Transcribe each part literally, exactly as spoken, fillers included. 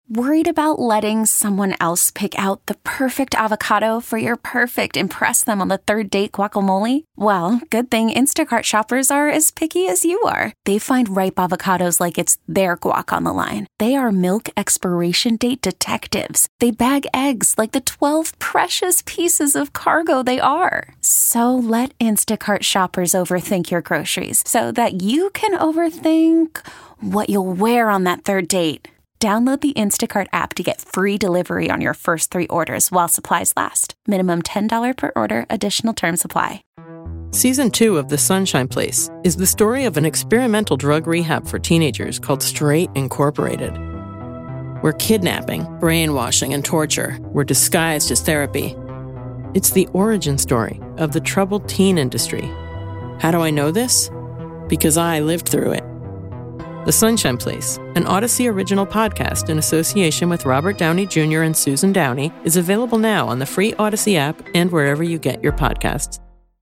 Worried about letting someone else pick out the perfect avocado for your perfect impress them on the third date guacamole? Well, good thing Instacart shoppers are as picky as you are. They find ripe avocados like it's their guac on the line. They are milk expiration date detectives. They bag eggs like the twelve precious pieces of cargo they are. So let Instacart shoppers overthink your groceries so that you can overthink what you'll wear on that third date. Download the Instacart app to get free delivery on your first three orders while supplies last. Minimum ten dollars per order. Additional terms apply. Season two of The Sunshine Place is the story of an experimental drug rehab for teenagers called Straight Incorporated, where kidnapping, brainwashing, and torture were disguised as therapy. It's the origin story of the troubled teen industry. How do I know this? Because I lived through it. The Sunshine Place, an Odyssey original podcast in association with Robert Downey Junior and Susan Downey, is available now on the free Odyssey app and wherever you get your podcasts.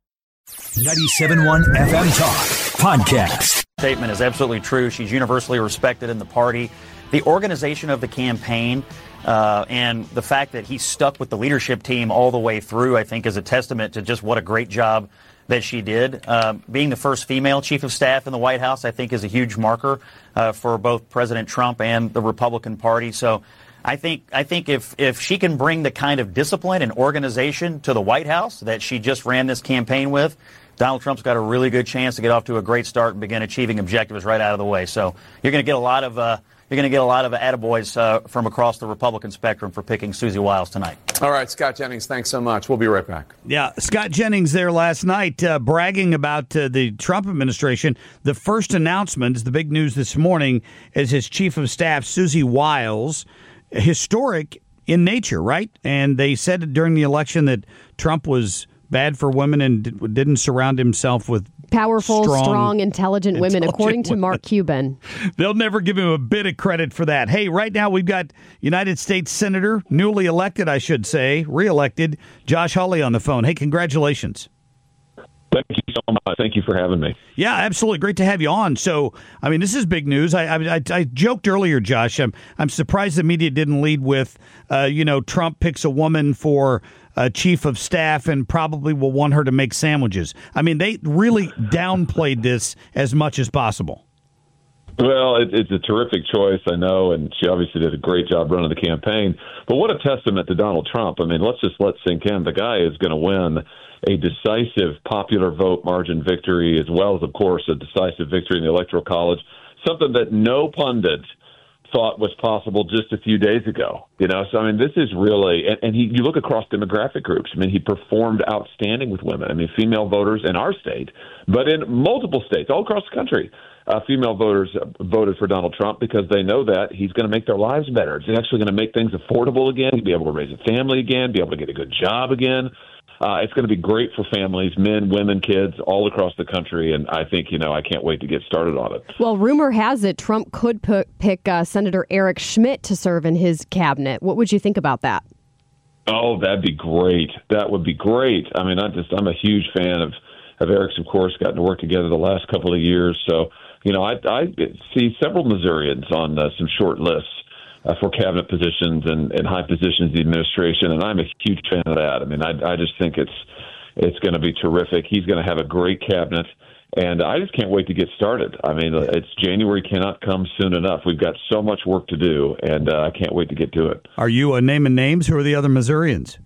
ninety-seven point one F M Talk Podcast. Statement is absolutely true. She's universally respected in the party. The organization of the campaign uh, and the fact that he stuck with the leadership team all the way through, I think, is a testament to just what a great job that she did. Uh, being the first female chief of staff in the White House, I think, is a huge marker uh, for both President Trump and the Republican Party. So I think I think if, if she can bring the kind of discipline and organization to the White House that she just ran this campaign with, Donald Trump's got a really good chance to get off to a great start and begin achieving objectives right out of the way. So you're going to get a lot of uh, you're going to get a lot of attaboys uh, from across the Republican spectrum for picking Susie Wiles tonight. All right, Scott Jennings, thanks so much. We'll be right back. Yeah, Scott Jennings there last night uh, bragging about uh, the Trump administration. The first announcement is the big news this morning as his chief of staff, Susie Wiles, historic in nature, right? And they said during the election that Trump was bad for women and didn't surround himself with powerful, strong, strong intelligent intelligent women, according to women. Mark Cuban. They'll never give him a bit of credit for that. Hey, right now we've got United States Senator, newly elected, I should say, reelected, Josh Hawley on the phone. Hey, congratulations. Thank you so much. Thank you for having me. Yeah, absolutely. Great to have you on. So, I mean, this is big news. I I, I joked earlier, Josh, I'm, I'm surprised the media didn't lead with, uh, you know, Trump picks a woman for uh, chief of staff and probably will want her to make sandwiches. I mean, they really downplayed this as much as possible. Well, it, it's a terrific choice, I know, and she obviously did a great job running the campaign. But what a testament to Donald Trump. I mean, let's just let sink in. The guy is going to win a decisive popular vote margin victory, as well as, of course, a decisive victory in the Electoral College, something that no pundit thought was possible just a few days ago. You know, so I mean, this is really, and, and he, you look across demographic groups. I mean, he performed outstanding with women. I mean, female voters in our state, but in multiple states all across the country, uh, female voters voted for Donald Trump because they know that he's going to make their lives better. It's actually going to make things affordable again, be able to raise a family again, be able to get a good job again. Uh, it's going to be great for families, men, women, kids, all across the country. And I think, you know, I can't wait to get started on it. Well, rumor has it Trump could put, pick uh, Senator Eric Schmidt to serve in his cabinet. What would you think about that? Oh, that'd be great. That would be great. I mean, I just, I'm a huge fan of, of Eric's, of course, gotten to work together the last couple of years. So, you know, I, I see several Missourians on uh, some short lists Uh, for cabinet positions and, and high positions in the administration, and I'm a huge fan of that. I mean, I, I just think it's it's going to be terrific. He's going to have a great cabinet, and I just can't wait to get started. I mean, it's January cannot come soon enough. We've got so much work to do, and uh, I can't wait to get to it. Are you uh, naming names? Who are the other Missourians?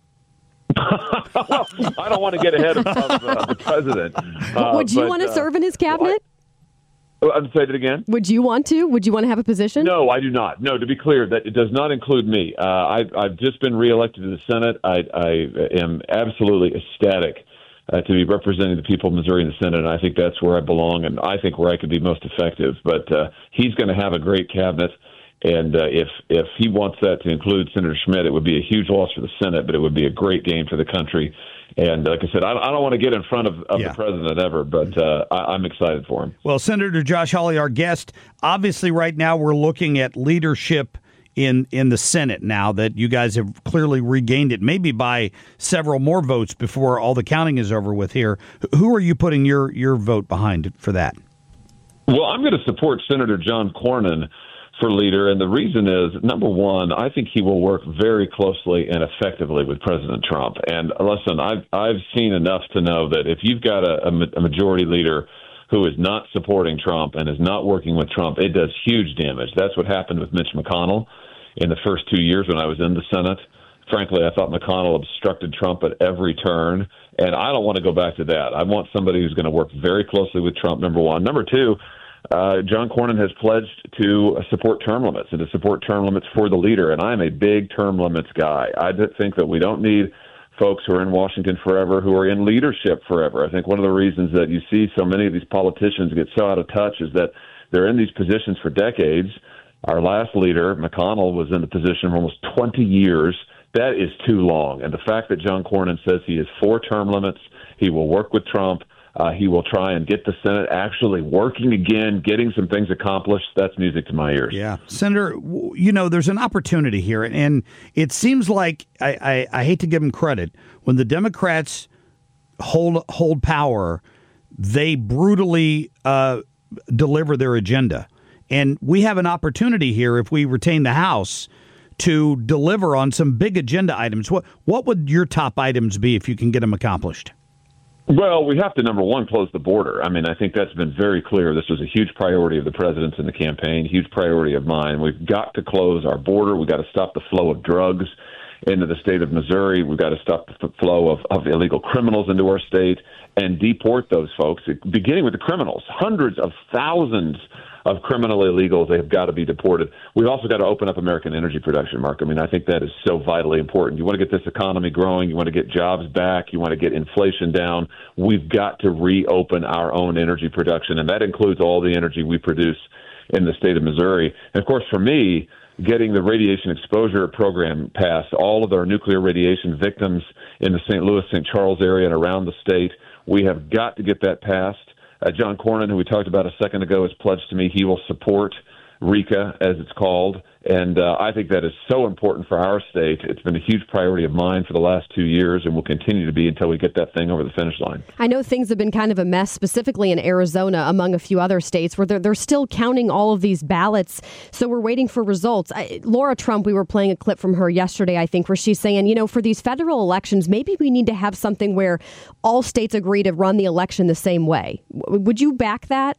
Well, I don't want to get ahead of, of uh, the president. Uh, Would you but, want to uh, serve in his cabinet? Well, I'll say it again. Would you want to? Would you want to have a position? No, I do not. No, to be clear, that it does not include me. Uh, I, I've just been reelected to the Senate. I, I am absolutely ecstatic uh, to be representing the people of Missouri in the Senate, and I think that's where I belong, and I think where I could be most effective. But uh, he's going to have a great cabinet, and uh, if if he wants that to include Senator Schmidt, it would be a huge loss for the Senate, but it would be a great gain for the country. And like I said, I, I don't want to get in front of, of yeah. the president ever, but uh, I, I'm excited for him. Well, Senator Josh Hawley, our guest, obviously right now we're looking at leadership in, in the Senate now that you guys have clearly regained it, maybe by several more votes before all the counting is over with here. Who are you putting your, your vote behind for that? Well, I'm going to support Senator John Cornyn for leader. And the reason is, number one, I think he will work very closely and effectively with President Trump. And listen, I've, I've seen enough to know that if you've got a, a majority leader who is not supporting Trump and is not working with Trump, it does huge damage. That's what happened with Mitch McConnell in the first two years when I was in the Senate. Frankly, I thought McConnell obstructed Trump at every turn, and I don't want to go back to that. I want somebody who's going to work very closely with Trump, number one. Number two, uh, John Cornyn has pledged to support term limits and to support term limits for the leader, and I'm a big term limits guy. I think that we don't need folks who are in Washington forever, who are in leadership forever. I think one of the reasons that you see so many of these politicians get so out of touch is that they're in these positions for decades. Our last leader, McConnell, was in the position for almost twenty years. That is too long. And the fact that John Cornyn says he is for term limits, he will work with Trump, uh, he will try and get the Senate actually working again, getting some things accomplished, that's music to my ears. Yeah. Senator, you know, there's an opportunity here, and it seems like, I, I, I hate to give them credit, when the Democrats hold hold power, they brutally uh, deliver their agenda. And we have an opportunity here, if we retain the House, to deliver on some big agenda items. What what would your top items be if you can get them accomplished? Well, we have to, number one, close the border. I mean, I think that's been very clear. This was a huge priority of the president's in the campaign, huge priority of mine. We've got to close our border. We've got to stop the flow of drugs into the state of Missouri. We've got to stop the flow of, of illegal criminals into our state and deport those folks, beginning with the criminals. Hundreds of thousands of criminal illegals, they have got to be deported. We've also got to open up American energy production, Mark. I mean, I think that is so vitally important. You want to get this economy growing. You want to get jobs back. You want to get inflation down. We've got to reopen our own energy production, and that includes all the energy we produce in the state of Missouri. And, of course, for me, getting the radiation exposure program passed, all of our nuclear radiation victims in the Saint Louis, Saint Charles area and around the state, we have got to get that passed. Uh, John Cornyn, who we talked about a second ago, has pledged to me he will support RECA, as it's called, and uh, I think that is so important for our state. It's been a huge priority of mine for the last two years and will continue to be until we get that thing over the finish line. I know things have been kind of a mess, specifically in Arizona, among a few other states, where they're, they're still counting all of these ballots, so we're waiting for results. I, Laura Trump, we were playing a clip from her yesterday, I think, where she's saying, you know, for these federal elections, maybe we need to have something where all states agree to run the election the same way. W- would you back that?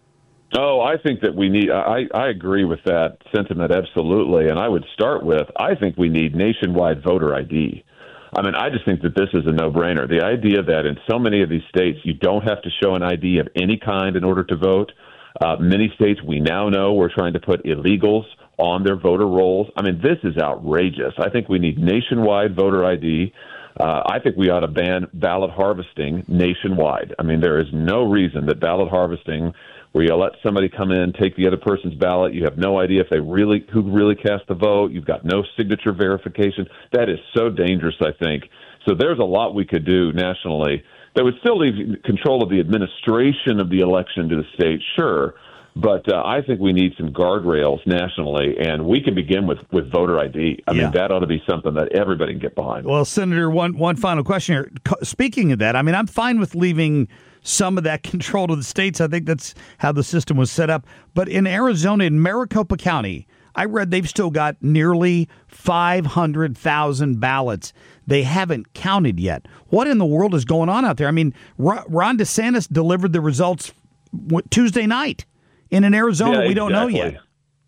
Oh, I think that we need, I, I agree with that sentiment, absolutely. And I would start with, I think we need nationwide voter I D. I mean, I just think that this is a no-brainer. The idea that in so many of these states, you don't have to show an I D of any kind in order to vote. Uh, many states, we now know, we're trying to put illegals on their voter rolls. I mean, this is outrageous. I think we need nationwide voter I D. Uh, I think we ought to ban ballot harvesting nationwide. I mean, there is no reason that ballot harvesting, where you let somebody come in, take the other person's ballot, you have no idea if they really who really cast the vote, you've got no signature verification. That is so dangerous, I think. So there's a lot we could do nationally that would still leave control of the administration of the election to the state, sure. But uh, I think we need some guardrails nationally, and we can begin with, with voter I D. I yeah. mean, that ought to be something that everybody can get behind. Well, Senator, one one final question here. Speaking of that, I mean, I'm fine with leaving some of that control to the states. I think that's how the system was set up. But in Arizona, in Maricopa County, I read they've still got nearly five hundred thousand ballots they haven't counted yet. What in the world is going on out there? I mean, Ron DeSantis delivered the results Tuesday night. And in Arizona, yeah, we don't exactly. know yet.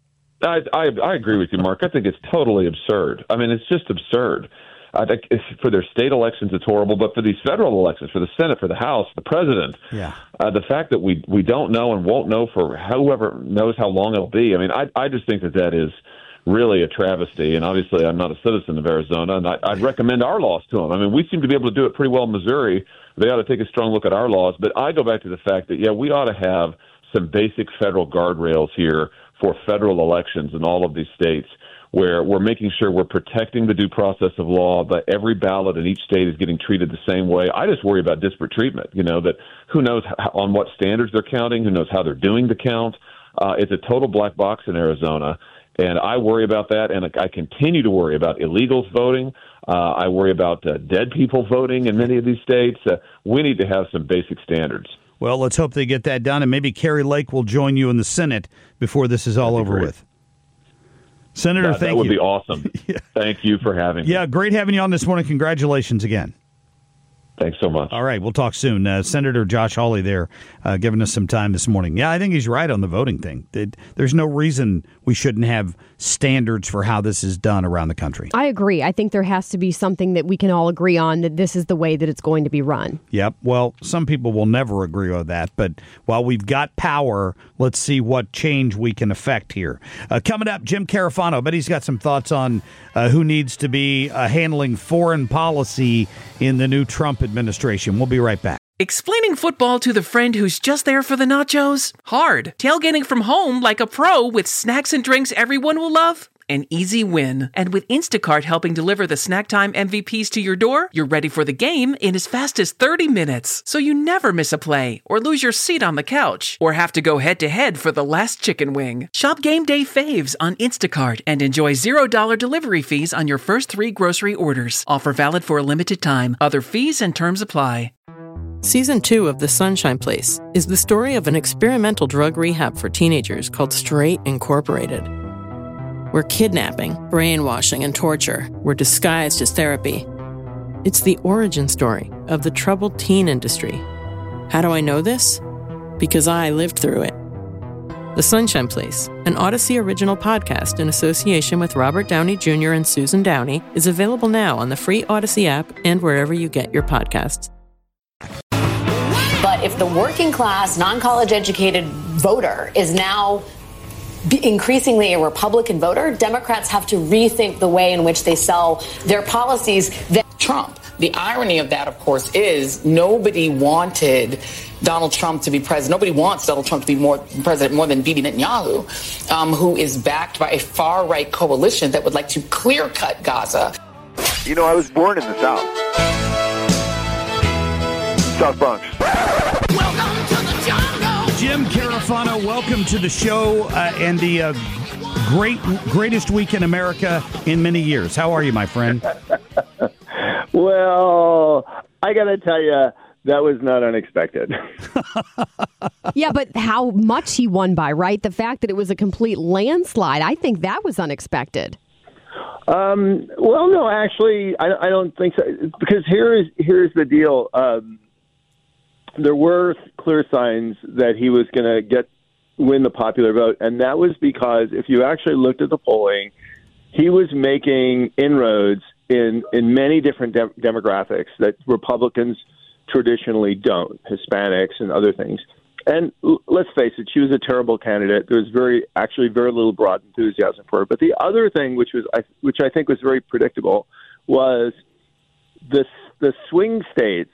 I, I I agree with you, Mark. I think it's totally absurd. I mean, it's just absurd. I think it's, for their state elections, it's horrible. But for these federal elections, for the Senate, for the House, the president, yeah. uh, the fact that we we don't know and won't know for whoever knows how long it'll be. I mean, I I just think that that is really a travesty. And obviously, I'm not a citizen of Arizona, and I, I'd recommend our laws to them. I mean, we seem to be able to do it pretty well in Missouri. They ought to take a strong look at our laws. But I go back to the fact that, yeah, we ought to have some basic federal guardrails here for federal elections in all of these states, where we're making sure we're protecting the due process of law, but every ballot in each state is getting treated the same way. I just worry about disparate treatment, you know, that who knows how, on what standards they're counting, who knows how they're doing the count. Uh, it's a total black box in Arizona, and I worry about that, and I continue to worry about illegals voting. Uh, I worry about uh, dead people voting in many of these states. Uh, we need to have some basic standards. Well, let's hope they get that done, and maybe Kari Lake will join you in the Senate before this is all over with. Senator, that, thank that would you. be awesome. yeah. Thank you for having me. Yeah, great having you on this morning. Congratulations again. Thanks so much. All right, we'll talk soon. Uh, Senator Josh Hawley there uh, giving us some time this morning. Yeah, I think he's right on the voting thing. There's no reason we shouldn't have standards for how this is done around the country. I agree. I think there has to be something that we can all agree on, that this is the way that it's going to be run. Yep. Well, some people will never agree with that. But while we've got power, let's see what change we can affect here. Uh, coming up, Jim Carafano. I bet he's got some thoughts on uh, who needs to be uh, handling foreign policy in the new Trump administration. We'll be right back. Explaining football to the friend who's just there for the nachos? Hard. Tailgating from home like a pro with snacks and drinks everyone will love? An easy win. And with Instacart helping deliver the snack time M V Ps to your door, you're ready for the game in as fast as thirty minutes. So you never miss a play, or lose your seat on the couch, or have to go head-to-head for the last chicken wing. Shop Game Day Faves on Instacart and enjoy zero dollars delivery fees on your first three grocery orders. Offer valid for a limited time. Other fees and terms apply. Season two of The Sunshine Place is the story of an experimental drug rehab for teenagers called Straight Incorporated, where kidnapping, brainwashing, and torture were disguised as therapy. It's the origin story of the troubled teen industry. How do I know this? Because I lived through it. The Sunshine Place, an Odyssey original podcast in association with Robert Downey Junior and Susan Downey, is available now on the free Odyssey app and wherever you get your podcasts. But if the working class, non-college educated voter is now increasingly a Republican voter, Democrats have to rethink the way in which they sell their policies. That Trump. The irony of that, of course, is nobody wanted Donald Trump to be president. Nobody wants Donald Trump to be more president more than Bibi Netanyahu, um, who is backed by a far-right coalition that would like to clear-cut Gaza. You know, I was born in the South. South Bronx. Welcome to the jungle. Jim Carafano, welcome to the show uh, and the uh, great greatest week in America in many years. How are you, my friend? Well, I got to tell you, that was not unexpected. Yeah, but how much he won by, right? The fact that it was a complete landslide, I think that was unexpected. Um, well, no, actually, I, I don't think so. Because here is here's the deal. Um, there were clear signs that he was going to get win the popular vote, and that was because if you actually looked at the polling, he was making inroads in in many different de- demographics that Republicans traditionally don't, Hispanics and other things. And l- let's face it, she was a terrible candidate. There was very, actually, very little broad enthusiasm for her. But the other thing, which was, I, which I think was very predictable, was the the swing states.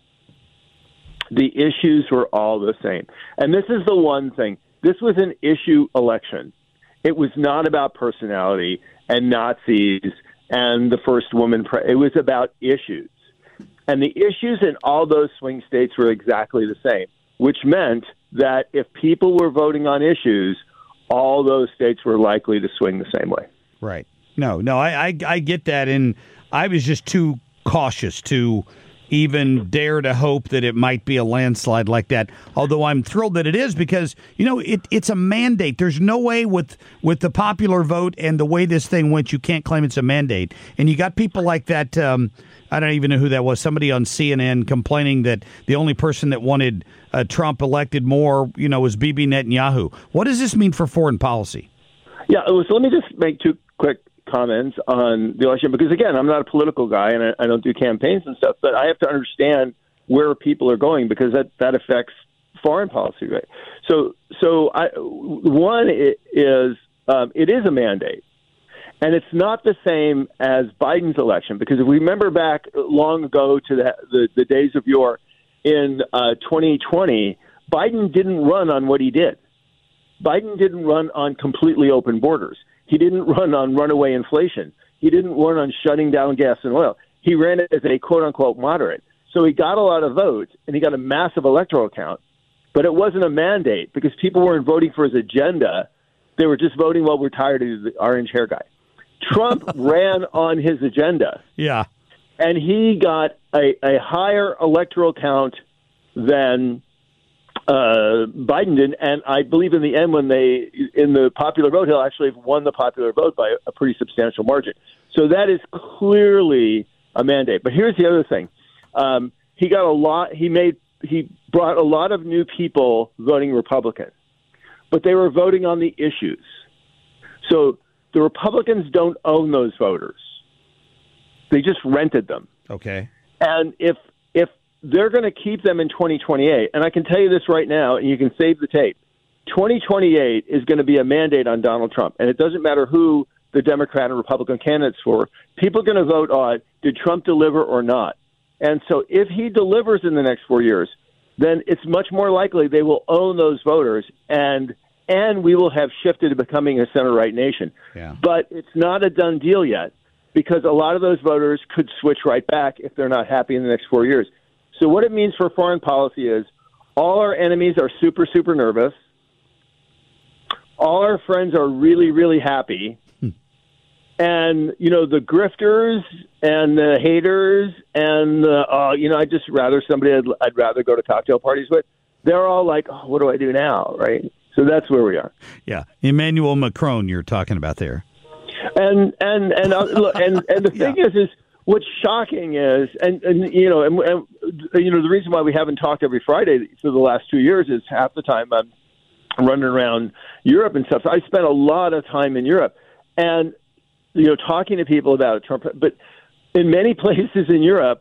The issues were all the same, and this is the one thing. This was an issue election. It was not about personality and Nazis and the first woman. Pre- it was about issues, and the issues in all those swing states were exactly the same, which meant that if people were voting on issues, all those states were likely to swing the same way. Right. No, no, I, I, I get that, and I was just too cautious to even dare to hope that it might be a landslide like that. Although I'm thrilled that it is, because, you know, it, it's a mandate. There's no way with with the popular vote and the way this thing went, you can't claim it's a mandate. And you got people like that, um, I don't even know who that was, somebody on C N N complaining that the only person that wanted uh, Trump elected more, you know, was Bibi Netanyahu. What does this mean for foreign policy? Yeah, so let me just make two quick comments on the election, because again, I'm not a political guy and I, I don't do campaigns and stuff, but I have to understand where people are going, because that, that affects foreign policy, right? So, so I, one is um, it is a mandate, and it's not the same as Biden's election, because if we remember back long ago to the the, the days of yore in uh, twenty twenty, Biden didn't run on what he did. Biden didn't run on completely open borders. He didn't run on runaway inflation. He didn't run on shutting down gas and oil. He ran it as a quote-unquote moderate. So he got a lot of votes, and he got a massive electoral count, but it wasn't a mandate, because people weren't voting for his agenda. They were just voting, well, we're tired of the orange hair guy. Trump ran on his agenda. Yeah. And he got a, a higher electoral count than uh, Biden did. And I believe in the end, when they, in the popular vote, he'll actually have won the popular vote by a pretty substantial margin. So that is clearly a mandate. But here's the other thing. Um, he got a lot, he made, he brought a lot of new people voting Republican, but they were voting on the issues. So the Republicans don't own those voters. They just rented them. Okay. And if if they're going to keep them in twenty twenty-eight, and I can tell you this right now, and you can save the tape, twenty twenty-eight is going to be a mandate on Donald Trump. And it doesn't matter who the Democrat and Republican candidates for. People are going to vote on, did Trump deliver or not? And so if he delivers in the next four years, then it's much more likely they will own those voters, and and we will have shifted to becoming a center-right nation. Yeah. But it's not a done deal yet, because a lot of those voters could switch right back if they're not happy in the next four years. So what it means for foreign policy is all our enemies are super, super nervous. All our friends are really, really happy. Hmm. And, you know, the grifters and the haters and, the, uh, you know, I'd just rather somebody I'd, I'd rather go to cocktail parties with, they're all like, oh, what do I do now, right? So that's where we are. Yeah. Emmanuel Macron you're talking about there. And and and uh, look, and and the thing yeah. is, is what's shocking is, and, and you know, and, and you know, the reason why we haven't talked every Friday for the last two years is half the time I'm running around Europe and stuff. So I spent a lot of time in Europe, and you know, talking to people about Trump. But in many places in Europe,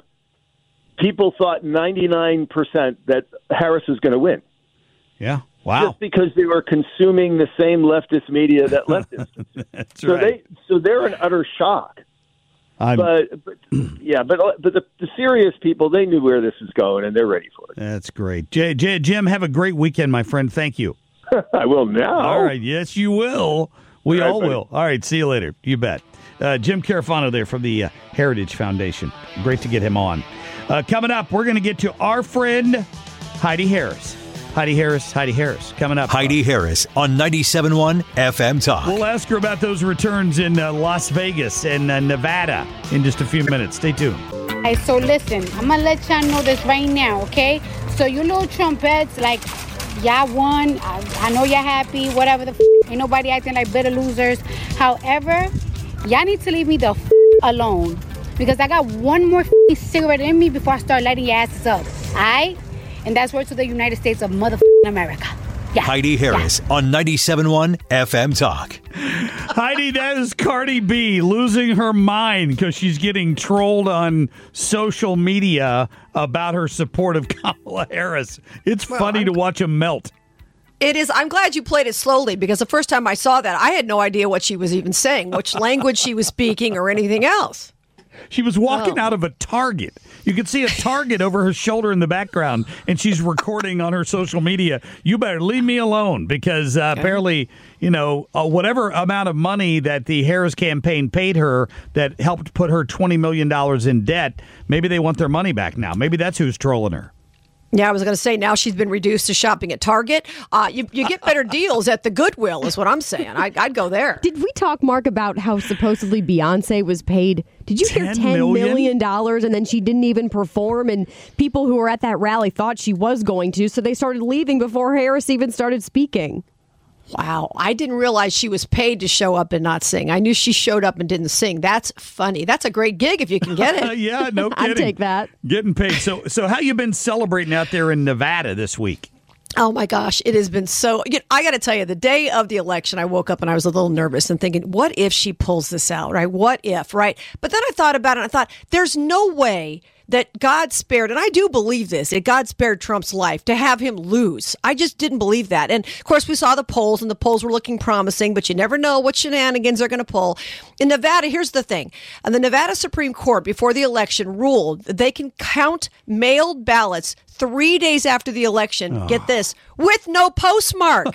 people thought ninety-nine percent that Harris was going to win. Yeah. Wow. Just because they were consuming the same leftist media that leftists consume. That's so right. they so they're in utter shock. I'm, but, but yeah, but but the, the serious people, they knew where this was going and they're ready for it. That's great. J, J, Jim, have a great weekend, my friend. Thank you. I will now. All right. Yes, you will. We all, all right, will. All right. See you later. You bet. Uh, Jim Carafano there from the uh, Heritage Foundation. Great to get him on. Uh, coming up, we're going to get to our friend Heidi Harris. Heidi Harris, Heidi Harris, coming up. Heidi Harris on ninety-seven point one F M Talk. We'll ask her about those returns in uh, Las Vegas and uh, Nevada in just a few minutes. Stay tuned. Hey, so listen, I'm going to let y'all know this right now, okay? So you little trumpets, like, y'all won. I, I know y'all happy, whatever the f***. Ain't nobody acting like bitter losers. However, y'all need to leave me the f*** alone, because I got one more f***ing cigarette in me before I start lighting your asses up, all right? And that's word to the United States of motherfucking America. Yeah. Heidi Harris yeah. on ninety-seven point one F M Talk. Heidi, that is Cardi B losing her mind because she's getting trolled on social media about her support of Kamala Harris. It's well, funny I'm, to watch them melt. It is. I'm glad you played it slowly, because the first time I saw that, I had no idea what she was even saying, which language she was speaking or anything else. She was walking oh. out of a Target. You could see a Target over her shoulder in the background, and she's recording on her social media. You better leave me alone, because uh, okay. apparently, you know, uh, whatever amount of money that the Harris campaign paid her that helped put her twenty million dollars in debt, maybe they want their money back now. Maybe that's who's trolling her. Yeah, I was going to say, now she's been reduced to shopping at Target. Uh, you, you get better deals at the Goodwill, is what I'm saying. I, I'd go there. Did we talk, Mark, about how supposedly Beyonce was paid? Did you hear ten million dollars and then she didn't even perform, and people who were at that rally thought she was going to, so they started leaving before Harris even started speaking. Wow, I didn't realize she was paid to show up and not sing. I knew she showed up and didn't sing. That's funny. That's a great gig if you can get it. Yeah, no kidding. I'd take that. Getting paid. So, so how you been celebrating out there in Nevada this week? Oh, my gosh. It has been so... You know, I got to tell you, the day of the election, I woke up and I was a little nervous and thinking, what if she pulls this out, right? What if, right? But then I thought about it and I thought, there's no way that God spared, and I do believe this, that God spared Trump's life to have him lose. I just didn't believe that. And, of course, we saw the polls, and the polls were looking promising, but you never know what shenanigans they're going to pull. In Nevada, here's the thing. And the Nevada Supreme Court, before the election, ruled that they can count mailed ballots three days after the election, oh. get this, with no postmark.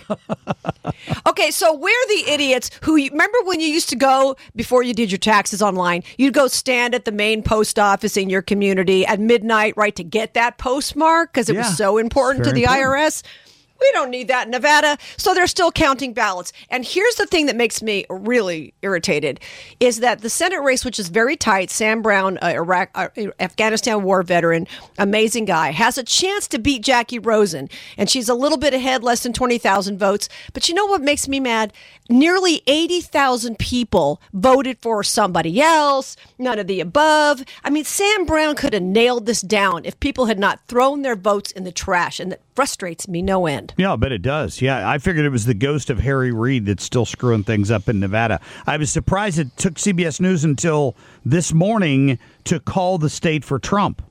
Okay, so we're the idiots who, remember when you used to go, before you did your taxes online, you'd go stand at the main post office in your community at midnight, right, to get that postmark because it yeah, was so important to the important. I R S? We don't need that in Nevada. So they're still counting ballots. And here's the thing that makes me really irritated is that the Senate race, which is very tight, Sam Brown, uh, Iraq, uh, Afghanistan war veteran, amazing guy, has a chance to beat Jackie Rosen. And she's a little bit ahead, less than twenty thousand votes. But you know what makes me mad? Nearly eighty thousand people voted for somebody else, none of the above. I mean, Sam Brown could have nailed this down if people had not thrown their votes in the trash. And that frustrates me no end. Yeah, I bet it does. Yeah, I figured it was the ghost of Harry Reid that's still screwing things up in Nevada. I was surprised it took C B S News until this morning to call the state for Trump.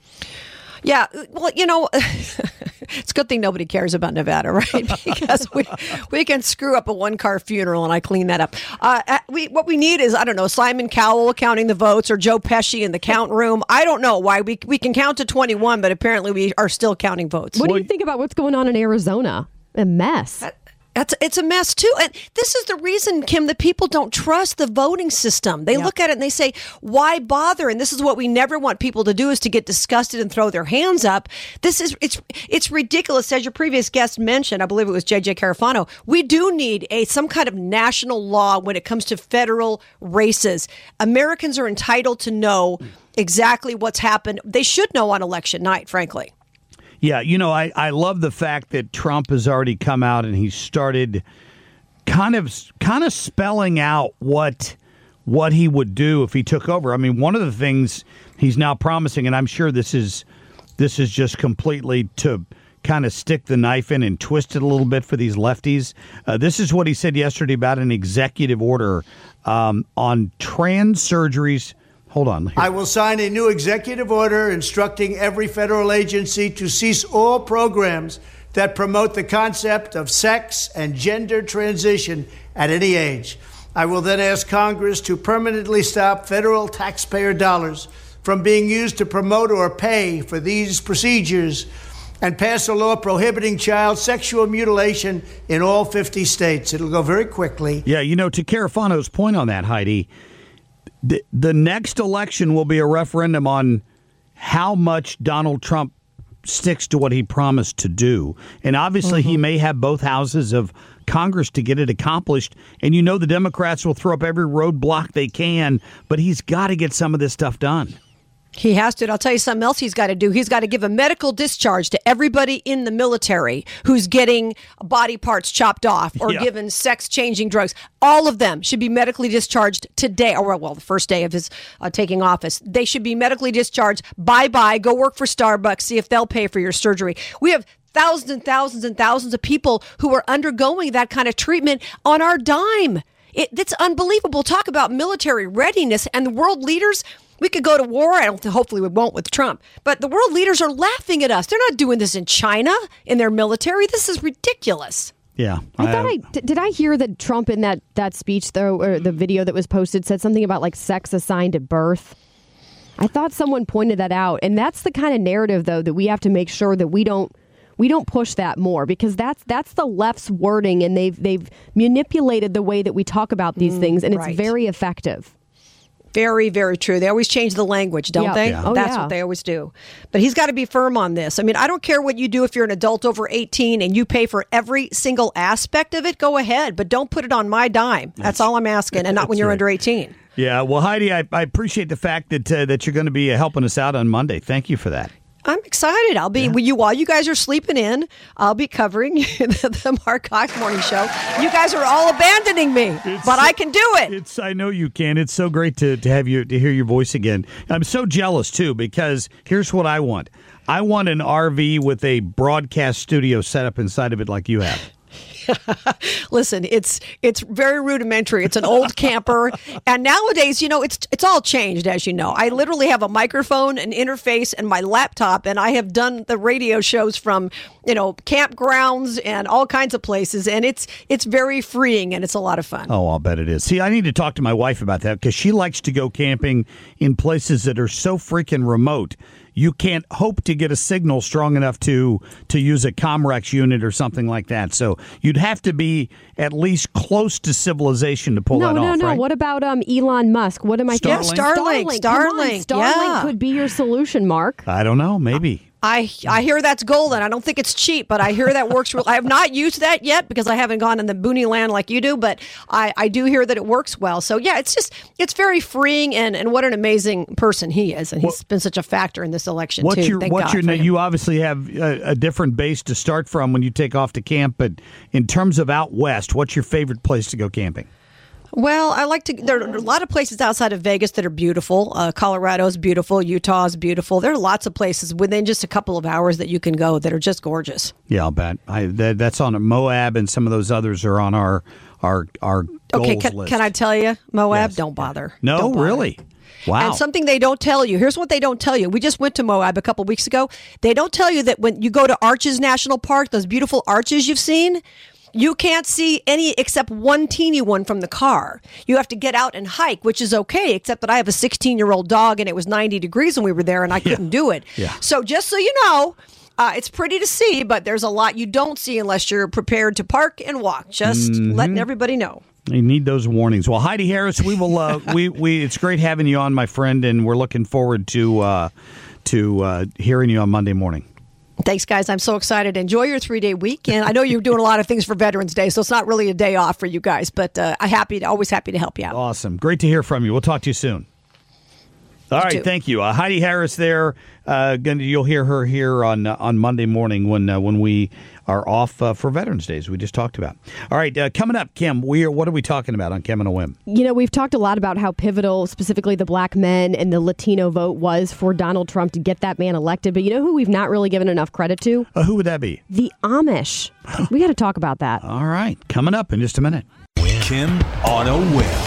Yeah, well, you know, it's a good thing nobody cares about Nevada, right? Because we we can screw up a one-car funeral, and I clean that up. Uh, we what we need is, I don't know, Simon Cowell counting the votes or Joe Pesci in the count room. I don't know why. We, we can count to twenty-one, but apparently we are still counting votes. What do you think about what's going on in Arizona? A mess. That's, it's a mess, too. And this is the reason, Kim, that people don't trust the voting system. They yeah. look at it and they say, why bother? And this is what we never want people to do, is to get disgusted and throw their hands up. This is, it's it's ridiculous. As your previous guest mentioned, I believe it was J J Carafano, we do need a some kind of national law when it comes to federal races. Americans are entitled to know exactly what's happened. They should know on election night, frankly. Yeah, you know, I, I love the fact that Trump has already come out and he started kind of kind of spelling out what what he would do if he took over. I mean, one of the things he's now promising, and I'm sure this is this is just completely to kind of stick the knife in and twist it a little bit for these lefties. Uh, this is what he said yesterday about an executive order um, on trans surgeries. Hold on. Here. I will sign a new executive order instructing every federal agency to cease all programs that promote the concept of sex and gender transition at any age. I will then ask Congress to permanently stop federal taxpayer dollars from being used to promote or pay for these procedures and pass a law prohibiting child sexual mutilation in all fifty states. It'll go very quickly. Yeah, you know, to Carafano's point on that, Heidi, The, the next election will be a referendum on how much Donald Trump sticks to what he promised to do. And obviously, mm-hmm. he may have both houses of Congress to get it accomplished. And you know the Democrats will throw up every roadblock they can, but he's got to get some of this stuff done. He has to. And I'll tell you something else he's got to do. He's got to give a medical discharge to everybody in the military who's getting body parts chopped off or yeah. given sex-changing drugs. All of them should be medically discharged today, or well, the first day of his uh, taking office. They should be medically discharged. Bye-bye. Go work for Starbucks. See if they'll pay for your surgery. We have thousands and thousands and thousands of people who are undergoing that kind of treatment on our dime. It, it's unbelievable. Talk about military readiness, and the world leaders. We could go to war. I don't. Hopefully, we won't with Trump. But the world leaders are laughing at us. They're not doing this in China in their military. This is ridiculous. Yeah, I, I thought I did, did. I hear that Trump in that that speech though, or the video that was posted, said something about like sex assigned at birth. I thought someone pointed that out, and that's the kind of narrative though that we have to make sure that we don't. We don't push that more, because that's that's the left's wording, and they've they've manipulated the way that we talk about these mm, things, and right. it's very effective. Very, very true. They always change the language, don't yeah. they? Yeah. Oh, That's yeah. what they always do. But he's got to be firm on this. I mean, I don't care what you do if you're an adult over eighteen and you pay for every single aspect of it. Go ahead, but don't put it on my dime. That's, That's all I'm asking, and not when you're right. under eighteen. Yeah. Well, Heidi, I, I appreciate the fact that uh, that you're going to be helping us out on Monday. Thank you for that. I'm excited. I'll be yeah. with you while you guys are sleeping in. I'll be covering the, the Mark Cox Morning Show. You guys are all abandoning me, it's, but I can do it. It's I know you can. It's so great to, to have you to hear your voice again. I'm so jealous too, because here's what I want. I want an R V with a broadcast studio set up inside of it like you have. Listen, it's it's very rudimentary. It's an old camper, and nowadays, you know, it's it's all changed, as you know. I literally have a microphone, an interface, and my laptop, and I have done the radio shows from, you know, campgrounds and all kinds of places, and it's it's very freeing, and it's a lot of fun. Oh, I'll bet it is. See, I need to talk to my wife about that, because she likes to go camping in places that are so freaking remote. You can't hope to get a signal strong enough to to use a Comrex unit or something like that. So you'd have to be at least close to civilization to pull no, that no, off, No, no, right? no. What about um, Elon Musk? What am I Starlink? Yeah, Starlink. Starlink. Starlink. Starlink Yeah. could be your solution, Mark. I don't know. Maybe. I I hear that's golden. I don't think it's cheap, but I hear that works. Real, I have not used that yet because I haven't gone in the boony land like you do, but I, I do hear that it works well. So yeah, it's just it's very freeing, and, and what an amazing person he is, and he's well, been such a factor in this election what's too. Your, Thank what's God your for him. You obviously have a, a different base to start from when you take off to camp, but in terms of out west, what's your favorite place to go camping? Well, I like to. There are a lot of places outside of Vegas that are beautiful. Uh, Colorado's beautiful. Utah's beautiful. There are lots of places within just a couple of hours that you can go that are just gorgeous. Yeah, I'll bet. I, that, that's on Moab, and some of those others are on our our our goals okay, can, list. Can I tell you, Moab? Yes. Don't bother. No, don't bother. Really. Wow. And something they don't tell you. Here's what they don't tell you. We just went to Moab a couple weeks ago. They don't tell you that when you go to Arches National Park, those beautiful arches you've seen, you can't see any except one teeny one from the car. You have to get out and hike, which is okay, except that I have a sixteen-year-old dog and it was ninety degrees when we were there and I couldn't yeah. do it. Yeah. So just so you know, uh, it's pretty to see, but there's a lot you don't see unless you're prepared to park and walk. Just mm-hmm. letting everybody know. You need those warnings. Well, Heidi Harris, we will. Uh, we we. It's great having you on, my friend, and we're looking forward to uh, to uh, hearing you on Monday morning. Thanks, guys. I'm so excited. Enjoy your three-day weekend. I know you're doing a lot of things for Veterans Day, so it's not really a day off for you guys, but uh, I'm happy, to, always happy to help you out. Awesome. Great to hear from you. We'll talk to you soon. All you right, too. Thank you. Uh, Heidi Harris there. Uh, gonna, you'll hear her here on uh, on Monday morning when uh, when we are off uh, for Veterans Day, as we just talked about. All right, uh, coming up, Kim, we are, what are we talking about on Kim and a Whim? You know, we've talked a lot about how pivotal, specifically the black men and the Latino vote was for Donald Trump to get that man elected. But you know who we've not really given enough credit to? Uh, who would that be? The Amish. We got to talk about that. All right, coming up in just a minute. Kim on a Whim.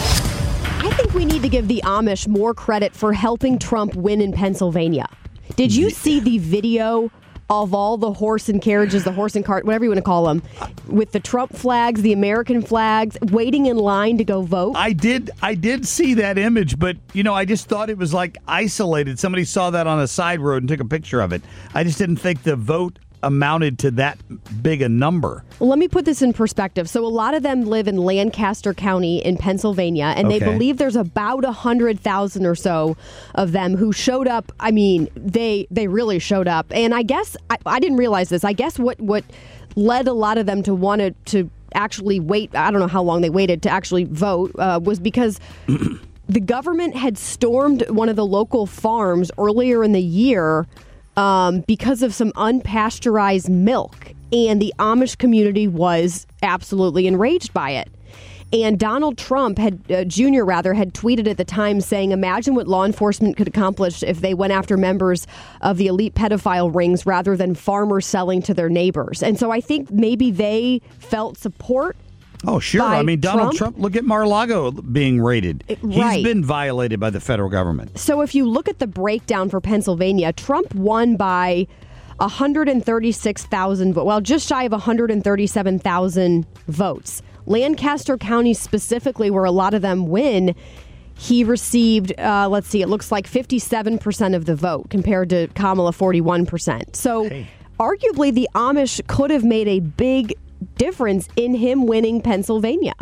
I think we need to give the Amish more credit for helping Trump win in Pennsylvania. Did you see the video of all the horse and carriages, the horse and cart, whatever you want to call them, with the Trump flags, the American flags, waiting in line to go vote? I did I did see that image, but, you know, I just thought it was like isolated. Somebody saw that on a side road and took a picture of it. I just didn't think the vote amounted to that big a number. Well, let me put this in perspective. So a lot of them live in Lancaster County in Pennsylvania, and Okay. they believe there's about one hundred thousand or so of them who showed up. I mean, they they really showed up. And I guess, I, I didn't realize this, I guess what, what led a lot of them to want to, to actually wait, I don't know how long they waited to actually vote, uh, was because the government had stormed one of the local farms earlier in the year Um, because of some unpasteurized milk, and the Amish community was absolutely enraged by it. And Donald Trump had, uh, Junior rather, had tweeted at the time saying, "Imagine what law enforcement could accomplish if they went after members of the elite pedophile rings rather than farmers selling to their neighbors." And so I think maybe they felt support. Oh, sure. by I mean, Donald Trump. Trump, look at Mar-a-Lago being raided. right. He's been violated by the federal government. So if you look at the breakdown for Pennsylvania, Trump won by one hundred thirty-six thousand votes, well, just shy of one hundred thirty-seven thousand votes. Lancaster County specifically, where a lot of them win, he received, uh, let's see, it looks like fifty-seven percent of the vote compared to Kamala, forty-one percent. So Hey. arguably the Amish could have made a big difference in him winning Pennsylvania.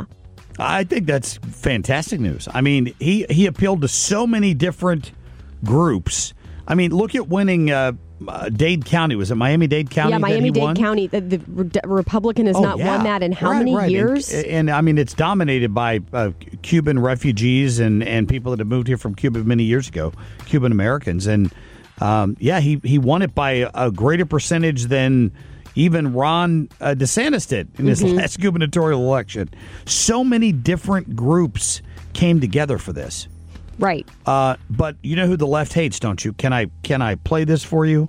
I think that's fantastic news. I mean, he, he appealed to so many different groups. I mean, look at winning uh, uh, Dade County. Was it Miami-Dade County? Yeah, that he Miami-Dade won? County. The, the Re- Republican has Oh, not yeah. won that in how Right, many right. years? And, and, I mean, it's dominated by uh, Cuban refugees and, and people that have moved here from Cuba many years ago, Cuban Americans. And, um, yeah, he, he won it by a greater percentage than even Ron uh, DeSantis did in his Mm-hmm. last gubernatorial election. So many different groups came together for this. Right. Uh, but you know who the left hates, don't you? Can I can I play this for you?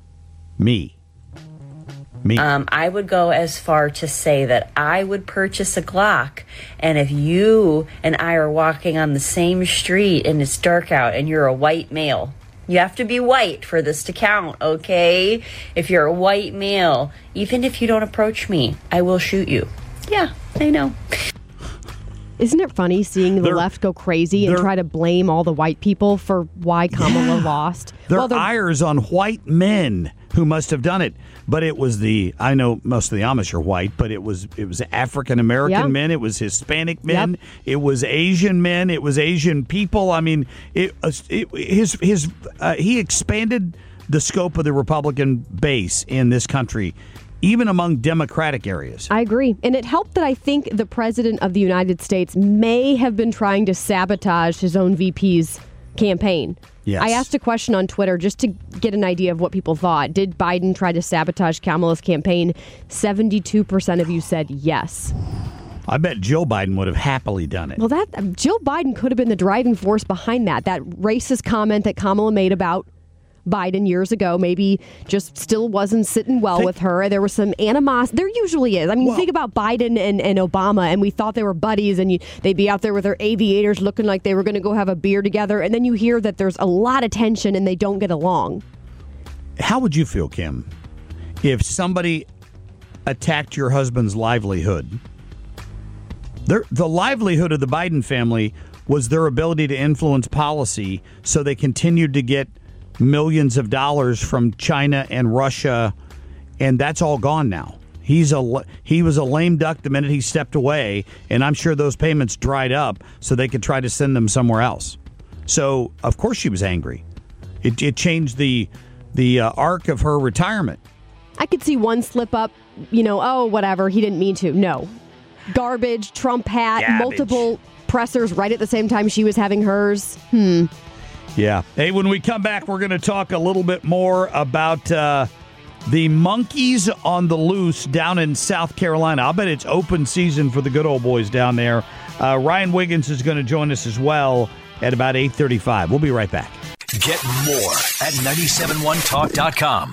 Me. Me. Um, I would go as far to say that I would purchase a Glock, and if you and I are walking on the same street and it's dark out and you're a white male, you have to be white for this to count, okay? If you're a white male, even if you don't approach me, I will shoot you. Yeah, I know. Isn't it funny seeing the They're- left go crazy and they're- try to blame all the white people for why Kamala Yeah. lost? Their Well, they're- ires on white men who must have done it. But it was the, I know most of the Amish are white, but it was it was African American Yeah. men, it was Hispanic men, Yep. it was Asian men, it was Asian people. I mean, it, it his his uh, he expanded the scope of the Republican base in this country, even among Democratic areas. I agree. And it helped that I think the President of the United States may have been trying to sabotage his own V P's campaign. Yes. I asked a question on Twitter just to get an idea of what people thought. Did Biden try to sabotage Kamala's campaign? seventy-two percent of you said yes. I bet Joe Biden would have happily done it. Well, that Joe Biden could have been the driving force behind that. That racist comment that Kamala made about Biden years ago maybe just still wasn't sitting well think, with her. There was some animosity. There usually is. I mean, well, think about Biden and, and Obama, and we thought they were buddies, and you, they'd be out there with their aviators looking like they were going to go have a beer together, and then you hear that there's a lot of tension and they don't get along. How would you feel, Kim, if somebody attacked your husband's livelihood? Their, the livelihood of the Biden family was their ability to influence policy, so they continued to get millions of dollars from China and Russia, and that's all gone now. He's a he was a lame duck the minute he stepped away, and I'm sure those payments dried up so they could try to send them somewhere else. So of course she was angry. It, it changed the the uh, arc of her retirement. I could see one slip up, you know, oh whatever, he didn't mean to. No, garbage, Trump hat, Garbage. multiple pressers right at the same time she was having hers. Hmm. Yeah. Hey, when we come back, we're going to talk a little bit more about uh, the monkeys on the loose down in South Carolina. I'll bet it's open season for the good old boys down there. Uh, Ryan Wiggins is going to join us as well at about eight thirty-five. We'll be right back. Get more at nine seven one talk dot com.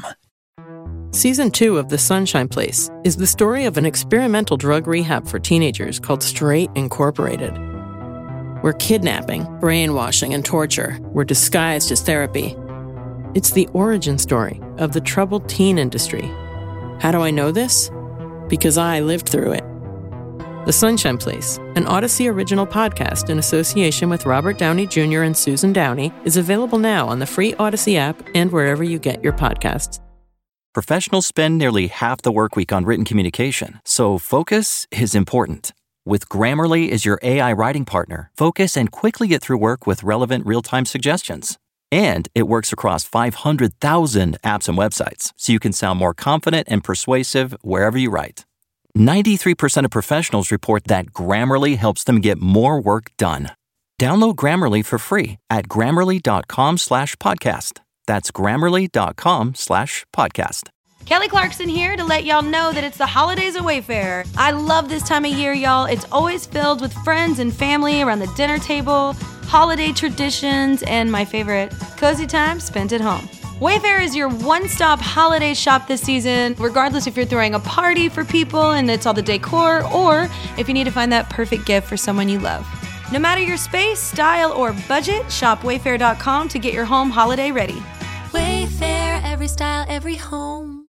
Season two of The Sunshine Place is the story of an experimental drug rehab for teenagers called Straight Incorporated, where kidnapping, brainwashing, and torture were disguised as therapy. It's the origin story of the troubled teen industry. How do I know this? Because I lived through it. The Sunshine Place, an Odyssey original podcast in association with Robert Downey Junior and Susan Downey, is available now on the free Odyssey app and wherever you get your podcasts. Professionals spend nearly half the work week on written communication, so focus is important. With Grammarly as your A I writing partner, focus and quickly get through work with relevant real-time suggestions. And it works across five hundred thousand apps and websites, so you can sound more confident and persuasive wherever you write. ninety-three percent of professionals report that Grammarly helps them get more work done. Download Grammarly for free at grammarly.com slash podcast. That's grammarly.com slash podcast. Kelly Clarkson here to let y'all know that it's the holidays at Wayfair. I love this time of year, y'all. It's always filled with friends and family around the dinner table, holiday traditions, and my favorite, cozy time spent at home. Wayfair is your one-stop holiday shop this season, regardless if you're throwing a party for people and it's all the decor, or if you need to find that perfect gift for someone you love. No matter your space, style, or budget, shop wayfair dot com to get your home holiday ready. Wayfair, every style, every home.